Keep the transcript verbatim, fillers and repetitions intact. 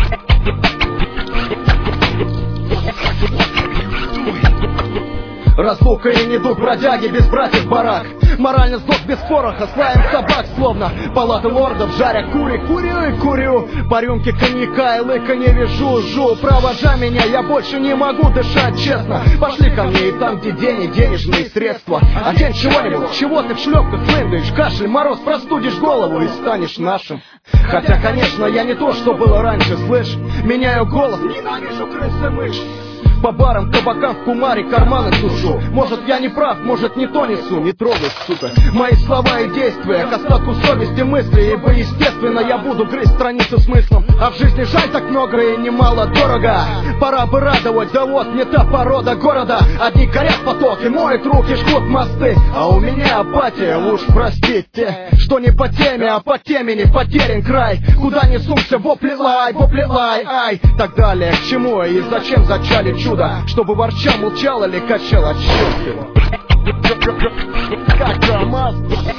Разлука и недуг бродяги, без братьев барак. Морально сдох без пороха, слаем собак, словно палаты лордов, жаря кури, курю и курю. По рюмке коньяка и лыка не вижу, жу. Провожай меня, я больше не могу дышать, честно. Пошли ко мне и там, где день и денежные средства. Одень чего-нибудь, чего ты в шлепках слындаешь? Кашель, мороз, простудишь голову и станешь нашим. Хотя, конечно, я не то, что было раньше, слышь. Меняю голос, ненавижу крысы мышь. По барам, кабакам, в кумаре карманы сушу. Может, я не прав, может, не то несу. Не трогай, сука, мои слова и действия к остатку совести мысли. Ибо, естественно, я буду грызть страницу смыслом. А в жизни жаль так много и немало дорого. Пора бы радовать, да вот не та порода города. Одни горят потоки, моют руки, жгут мосты. А у меня апатия, уж простите, что не по теме, а по темени потерян край. Куда не сумся, вопли лай, вопли лай, ай. Так далее, к чему и зачем зачали чудо? Чтобы ворча молчал или качал от щеки. Как КамАЗ.